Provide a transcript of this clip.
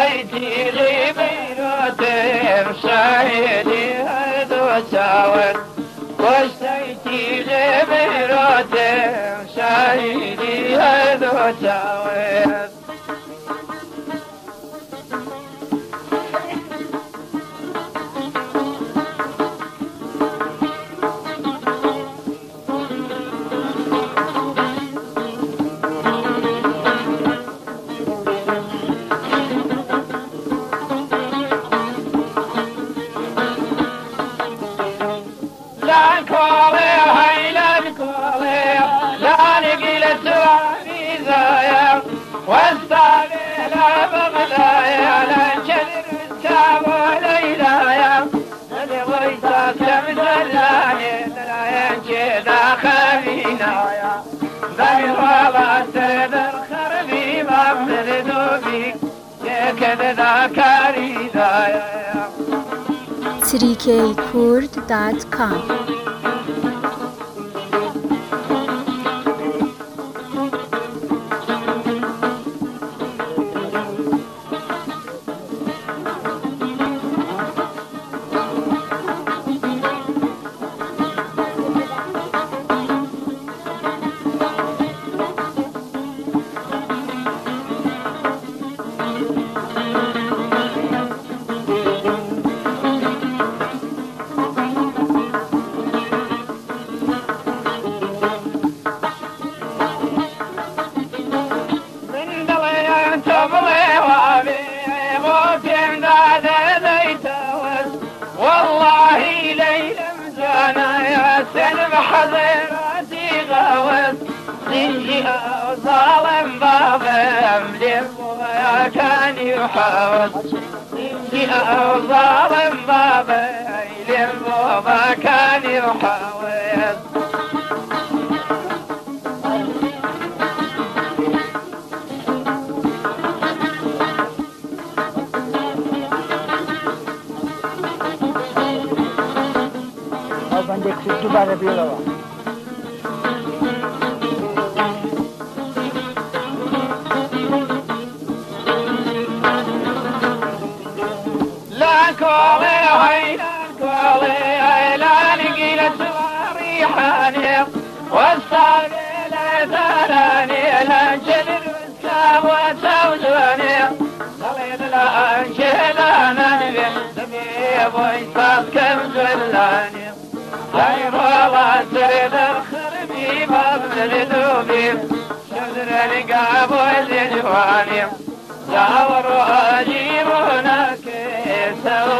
وصيتي لي بيروتهم شاهدي هدو ساوت وصيتي لي بيروتهم شاهدي هدو ساوت لا كولي هاي لا كولي لا نقلت واني زايا واستغل بغلايا لا شدر الساب وليلايا اللي غيثا كمزلاني لا ينجد خلينايا ذي والله تدر خربي ما بردوبي يكد ذاكاري ذايا trikkurd.com والله ليلة مزانا يا سلم حضراتي غوث زنجها وظالم بابا مليم ويا كان يحاول زنجها وظالم بابا مليم وما كان يحاول عندك ستو بعد بيلوا لا كولي هاي لا كولي هاي لا نقلت وريحاني واستغل ثاني لا جدر والساب وسوداني صليت لا انشد انا سبيب ويصاب كم زلاني غير والله تريد الخربي باب الذوبي شدر القاب والجواني دور اجيب هناك سوى